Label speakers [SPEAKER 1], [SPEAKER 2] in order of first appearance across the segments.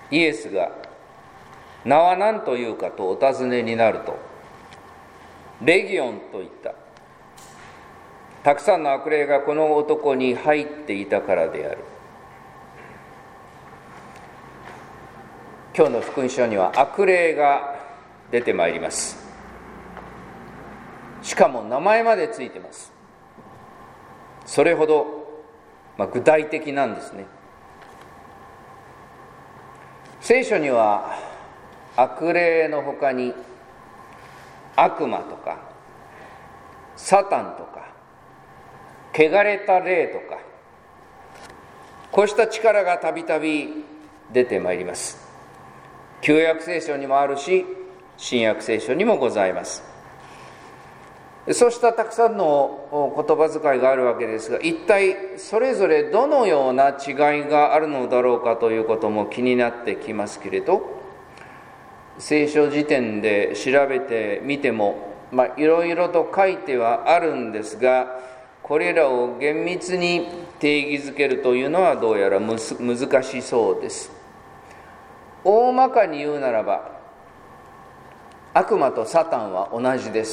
[SPEAKER 1] イエスが名は何というかとお尋ねになると、レギオンと言った。たくさんの悪霊がこの男に入っていたからである。今日の福音書には悪霊が出てまいります。しかも名前までついてます。それほど、具体的なんですね。聖書には悪霊のほかに悪魔とかサタンとか汚れた霊とか、こうした力がたびたび出てまいります。旧約聖書にもあるし、新約聖書にもございます。そうしたたくさんの言葉遣いがあるわけですが、一体それぞれどのような違いがあるのだろうかということも気になってきますけれど、聖書辞典で調べてみても、いろいろと書いてはあるんですが、これらを厳密に定義づけるというのはどうやら難しそうです。大まかに言うならば、悪魔とサタンは同じです。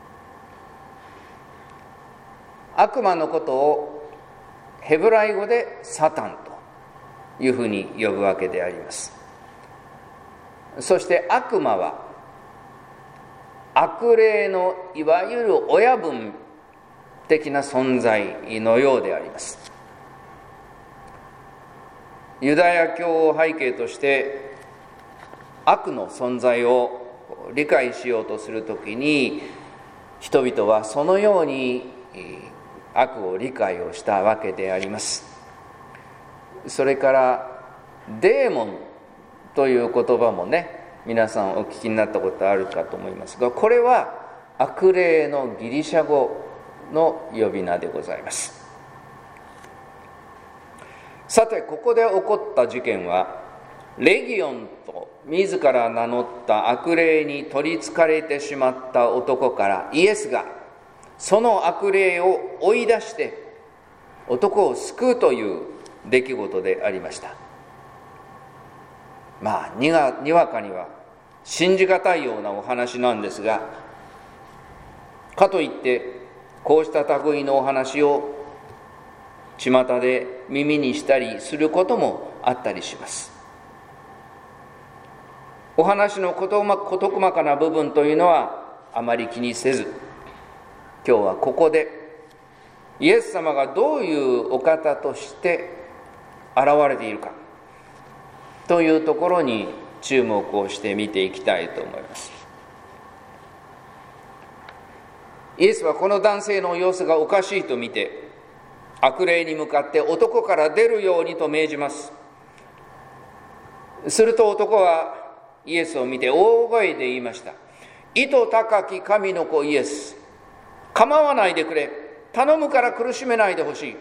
[SPEAKER 1] 悪魔のことをヘブライ語でサタンというふうに呼ぶわけであります。そして悪魔は悪霊のいわゆる親分的な存在のようであります。ユダヤ教を背景として悪の存在を理解しようとするときに、人々はそのように悪を理解をしたわけであります。それからデーモンという言葉もね、皆さんお聞きになったことあるかと思いますが、これは悪霊のギリシャ語の呼び名でございます。さて、ここで起こった事件は、レギオンと自ら名乗った悪霊に取りつかれてしまった男からイエスがその悪霊を追い出して男を救うという出来事でありました。にわかには信じがたいようなお話なんですが、かといってこうした類のお話を巷で耳にしたりすることもあったりします。お話の事細かな部分というのはあまり気にせず、今日はここでイエス様がどういうお方として現れているかというところに注目をして見ていきたいと思います。イエスはこの男性の様子がおかしいと見て、悪霊に向かって男から出るようにと命じます。すると男はイエスを見て大声で言いました。意図高き神の子イエス、構わないでくれ、頼むから苦しめないでほしい。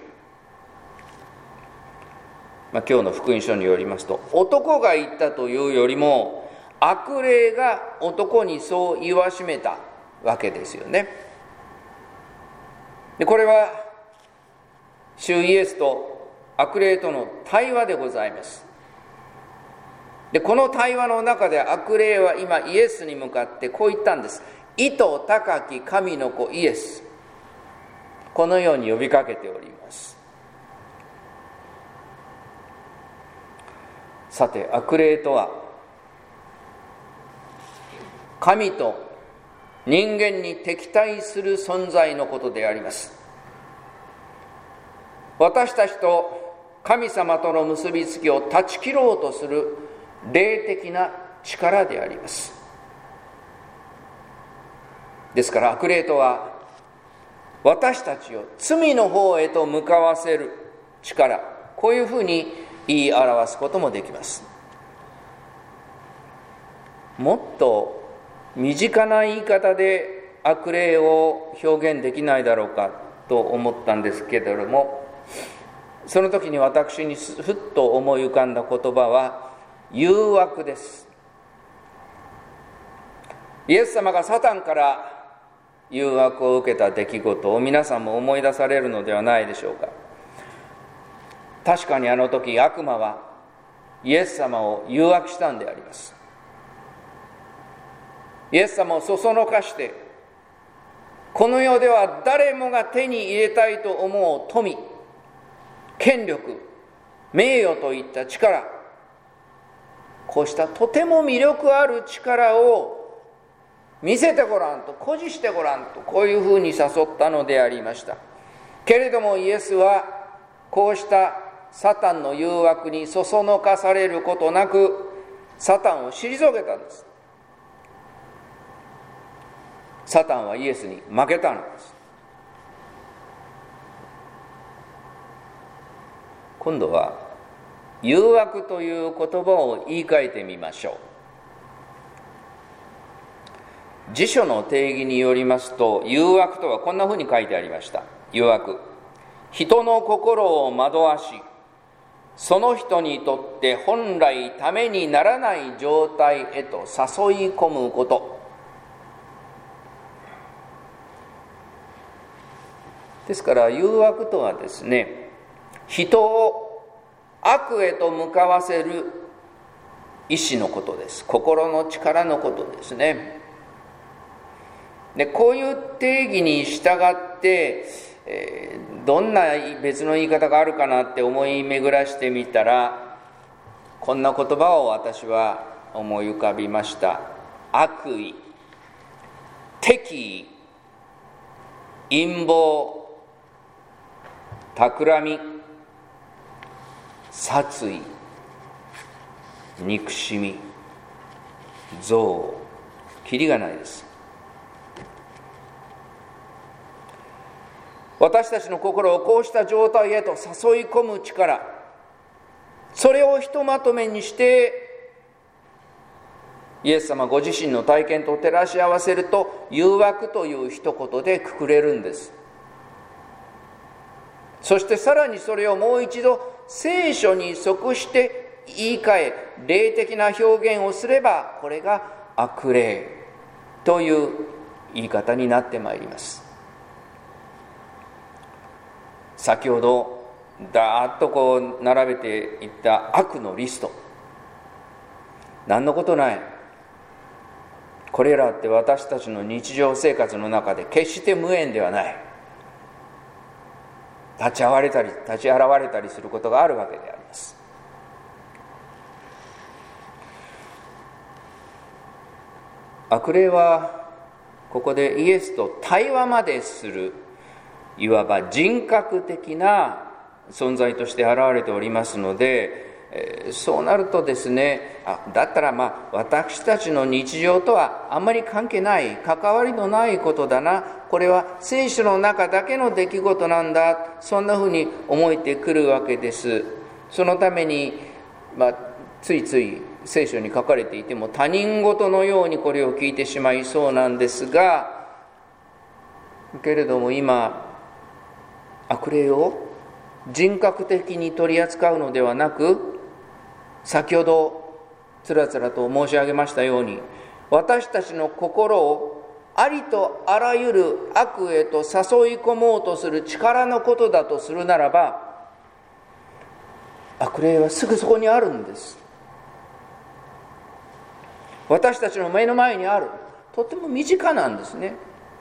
[SPEAKER 1] 今日の福音書によりますと、男が言ったというよりも悪霊が男にそう言わしめたわけですよね。でこれは主イエスと悪霊との対話でございます。でこの対話の中で悪霊は今イエスに向かってこう言ったんです。意図高き神の子イエス、このように呼びかけております。さて、悪霊とは神と人間に敵対する存在のことであります。私たちと神様との結びつきを断ち切ろうとする霊的な力であります。ですから悪霊とは私たちを罪の方へと向かわせる力、こういうふうに言い表すこともできます。もっと身近な言い方で悪霊を表現できないだろうかと思ったんですけれども、その時に私にふっと思い浮かんだ言葉は誘惑です。イエス様がサタンから誘惑を受けた出来事を皆さんも思い出されるのではないでしょうか。確かにあの時悪魔はイエス様を誘惑したんであります。イエス様をそそのかして、この世では誰もが手に入れたいと思う富、権力、名誉といった力、こうしたとても魅力ある力を見せてごらんと、誇示してごらんと、こういうふうに誘ったのでありました。けれどもイエスはこうしたサタンの誘惑にそそのかされることなく、サタンを退けたんです。サタンはイエスに負けたのです。今度は誘惑という言葉を言い換えてみましょう。辞書の定義によりますと、誘惑とはこんなふうに書いてありました。誘惑、人の心を惑わし、その人にとって本来ためにならない状態へと誘い込むこと。ですから誘惑とはですね、人を悪へと向かわせる意志のことです。心の力のことですね。で、こういう定義に従って、どんな別の言い方があるかなって思い巡らしてみたら、こんな言葉を私は思い浮かびました。悪意、敵意、陰謀、企み、殺意、憎しみ、憎悪、きりがないです。私たちの心をこうした状態へと誘い込む力、それをひとまとめにしてイエス様ご自身の体験と照らし合わせると、誘惑という一言でくくれるんです。そしてさらにそれをもう一度聖書に即して言い換え、霊的な表現をすれば、これが悪霊という言い方になってまいります。先ほどだーっとこう並べていった悪のリスト、何のことない。これらって私たちの日常生活の中で決して無縁ではない。立ち現れたりすることがあるわけであります。悪霊はここでイエスと対話までする、いわば人格的な存在として現れておりますので、そうなるとですね、だったら私たちの日常とはあんまり関係ない、関わりのないことだな、これは聖書の中だけの出来事なんだ、そんなふうに思えてくるわけです。そのために、ついつい聖書に書かれていても他人事のようにこれを聞いてしまいそうなんですが、けれども今悪霊を人格的に取り扱うのではなく、先ほどつらつらと申し上げましたように、私たちの心をありとあらゆる悪へと誘い込もうとする力のことだとするならば、悪霊はすぐそこにあるんです。私たちの目の前にある、とても身近なんですね。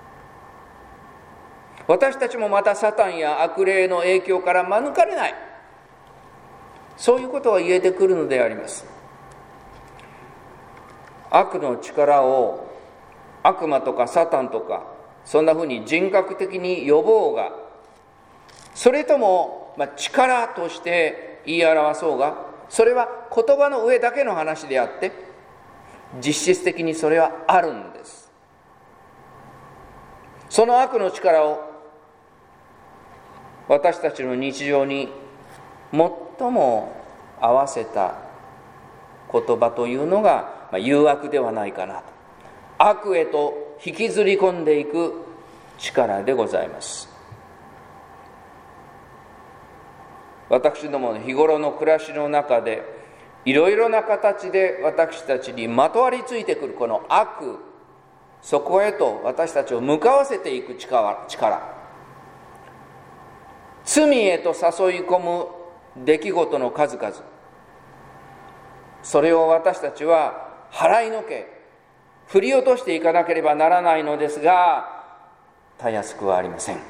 [SPEAKER 1] 私たちもまたサタンや悪霊の影響から免れない、そういうことが言えてくるのであります。悪の力を悪魔とかサタンとかそんなふうに人格的に呼ぼうが、それとも力として言い表そうが、それは言葉の上だけの話であって、実質的にそれはあるんです。その悪の力を私たちの日常に最も合わせた言葉というのが誘惑ではないかなと。悪へと引きずり込んでいく力でございます。私どもの日頃の暮らしの中でいろいろな形で私たちにまとわりついてくるこの悪、そこへと私たちを向かわせていく力、罪へと誘い込む出来事の数々、 それを私たちは払いのけ、振り落としていかなければならないのですが、たやすくはありません。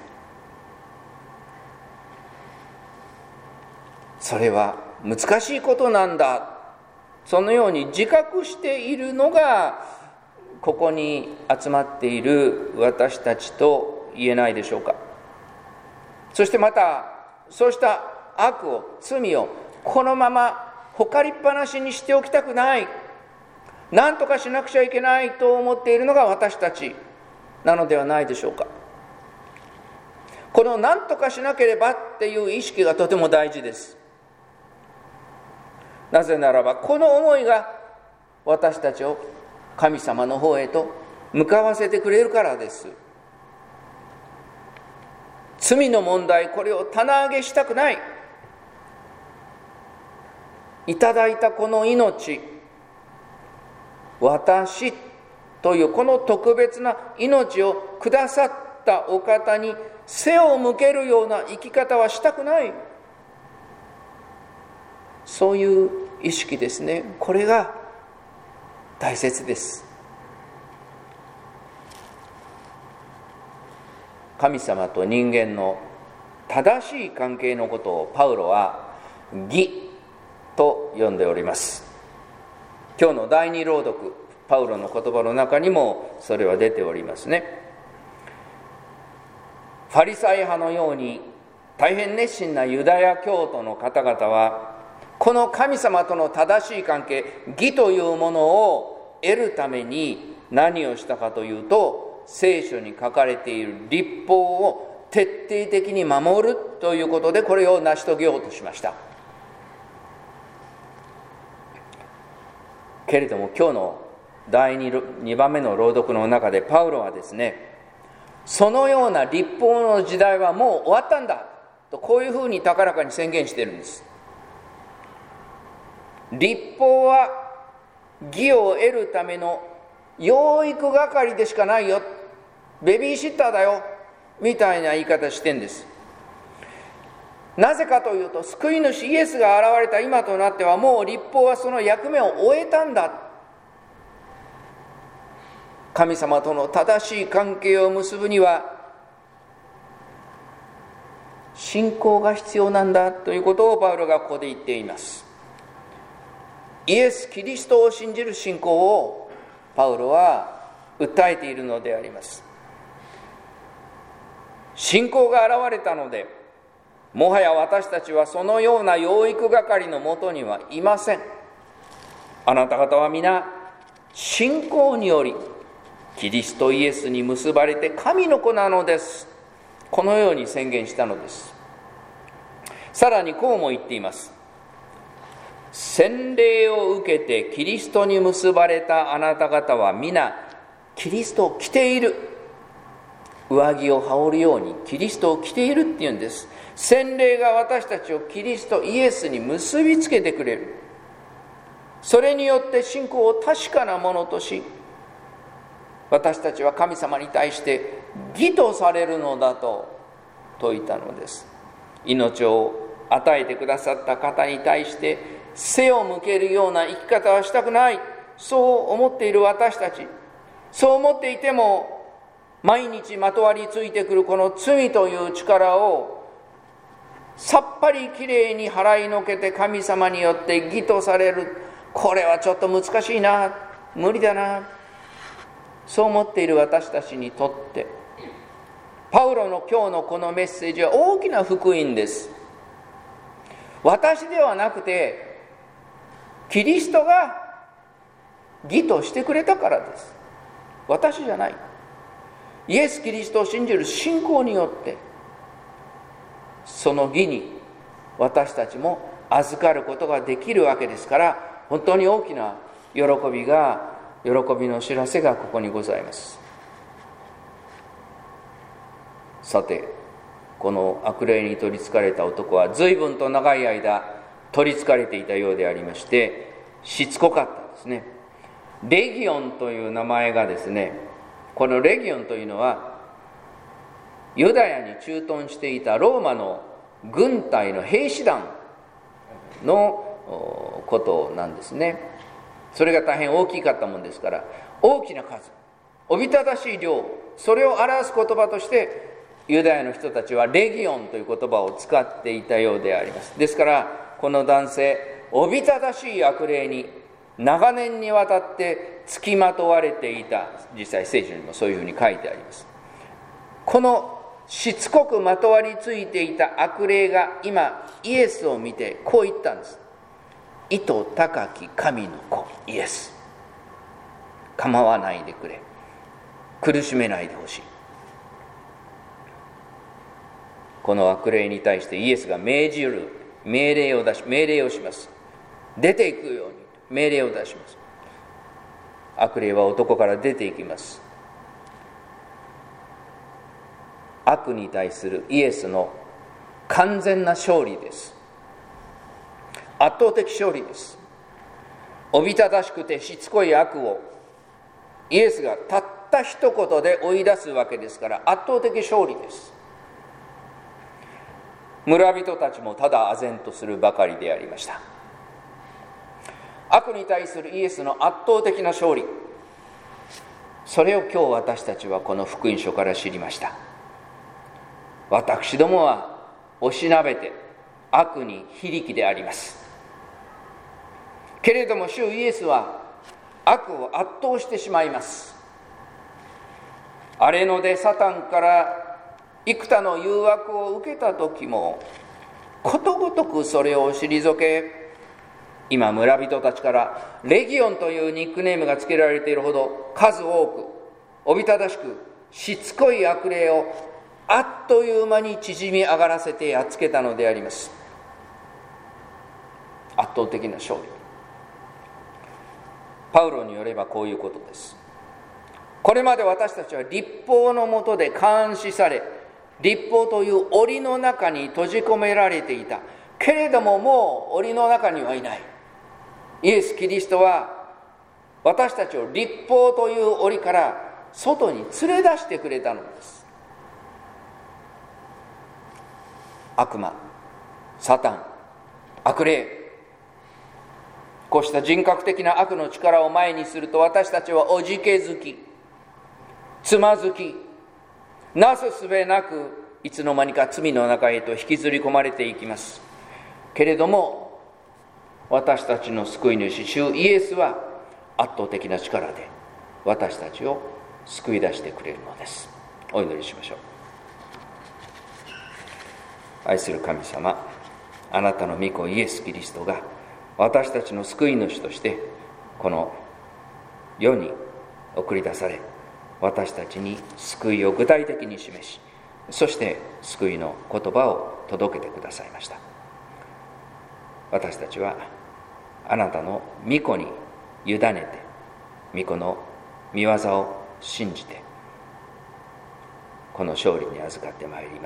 [SPEAKER 1] それは難しいことなんだ、そのように自覚しているのがここに集まっている私たちと言えないでしょうか。そしてまたそうした悪を、罪をこのままほかりっぱなしにしておきたくない、何とかしなくちゃいけないと思っているのが私たちなのではないでしょうか。この何とかしなければっていう意識がとても大事です。なぜならばこの思いが私たちを神様の方へと向かわせてくれるからです。罪の問題、これを棚上げしたくない。いただいたこの命、私というこの特別な命をくださったお方に背を向けるような生き方はしたくない。そういう意識ですね。これが大切です。神様と人間の正しい関係のことをパウロは義と呼んでおります。今日の第二朗読、パウロの言葉の中にもそれは出ておりますね。ファリサイ派のように大変熱心なユダヤ教徒の方々は、この神様との正しい関係、義というものを得るために何をしたかというと、聖書に書かれている律法を徹底的に守るということで、これを成し遂げようとしました。けれども今日の第 2番目の朗読の中でパウロはですね、そのような律法の時代はもう終わったんだと、こういうふうに高らかに宣言しているんです。律法は義を得るための養育係でしかないよ、ベビーシッターだよみたいな言い方してんです。なぜかというと、救い主イエスが現れた今となってはもう律法はその役目を終えたんだ。神様との正しい関係を結ぶには信仰が必要なんだということをパウロがここで言っています。イエス・キリストを信じる信仰をパウロは訴えているのであります。信仰が現れたので、もはや私たちはそのような養育係のもとにはいません。あなた方は皆信仰によりキリストイエスに結ばれて神の子なのです。このように宣言したのです。さらにこうも言っています。洗礼を受けてキリストに結ばれたあなた方は皆キリストを着ている。上着を羽織るようにキリストを着ているっていうんです。洗礼が私たちをキリストイエスに結びつけてくれる。それによって信仰を確かなものとし、私たちは神様に対して義とされるのだと説いたのです。命を与えてくださった方に対して背を向けるような生き方はしたくない、そう思っている私たち。そう思っていても毎日まとわりついてくるこの罪という力をさっぱりきれいに払いのけて神様によって義とされる、これはちょっと難しいな、無理だな、そう思っている私たちにとってパウロの今日のこのメッセージは大きな福音です。私ではなくてキリストが義としてくれたからです。私じゃない。イエス・キリストを信じる信仰によってその義に私たちも預かることができるわけですから、本当に大きな喜びの知らせがここにございます。さて、この悪霊に取りつかれた男は随分と長い間取りつかれていたようでありまして、しつこかったですね。レギオンという名前がですね、このレギオンというのはユダヤに駐屯していたローマの軍隊の兵士団のこことなんですね。それが大変大きかったもんですから、大きな数、おびただしい量、それを表す言葉としてユダヤの人たちはレギオンという言葉を使っていたようであります。ですからこの男性、おびただしい悪霊に長年にわたって付きまとわれていた。実際聖書にもそういうふうに書いてあります。このしつこくまとわりついていた悪霊が今イエスを見てこう言ったんです。意図高き神の子イエス、構わないでくれ、苦しめないでほしい。この悪霊に対してイエスが命令をします。出ていくように命令を出します。悪霊は男から出ていきます。悪に対するイエスの完全な勝利です。圧倒的勝利です。おびただしくてしつこい悪をイエスがたった一言で追い出すわけですから、圧倒的勝利です。村人たちもただ唖然とするばかりでありました。悪に対するイエスの圧倒的な勝利、それを今日私たちはこの福音書から知りました。私どもはおしなべて悪に非力であります。けれども主イエスは悪を圧倒してしまいます。荒れ野でサタンから幾多の誘惑を受けた時もことごとくそれを退け、今村人たちからレギオンというニックネームが付けられているほど数多くおびただしくしつこい悪霊をあっという間に縮み上がらせてやっつけたのであります。圧倒的な勝利。パウロによればこういうことです。これまで私たちは律法の下で監視され、律法という檻の中に閉じ込められていた。けれどももう檻の中にはいない。イエス・キリストは私たちを律法という檻から外に連れ出してくれたのです。悪魔、サタン、悪霊、こうした人格的な悪の力を前にすると、私たちはおじけづき、つまずき、なすすべなくいつの間にか罪の中へと引きずり込まれていきます。けれども私たちの救い主主イエスは圧倒的な力で私たちを救い出してくれるのです。お祈りしましょう。愛する神様、あなたの御子イエス・キリストが私たちの救い主としてこの世に送り出され、私たちに救いを具体的に示し、そして救いの言葉を届けてくださいました。私たちはあなたの御子に委ねて、御子の御業を信じてこの勝利に預かってまいります。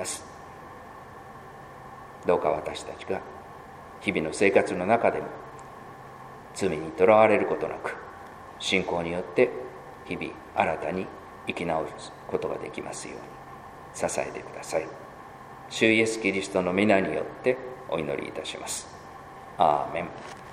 [SPEAKER 1] どうか私たちが日々の生活の中でも罪にとらわれることなく、信仰によって日々新たに生き直すことができますように支えてください。主イエス・キリストの皆によってお祈りいたします。アーメン。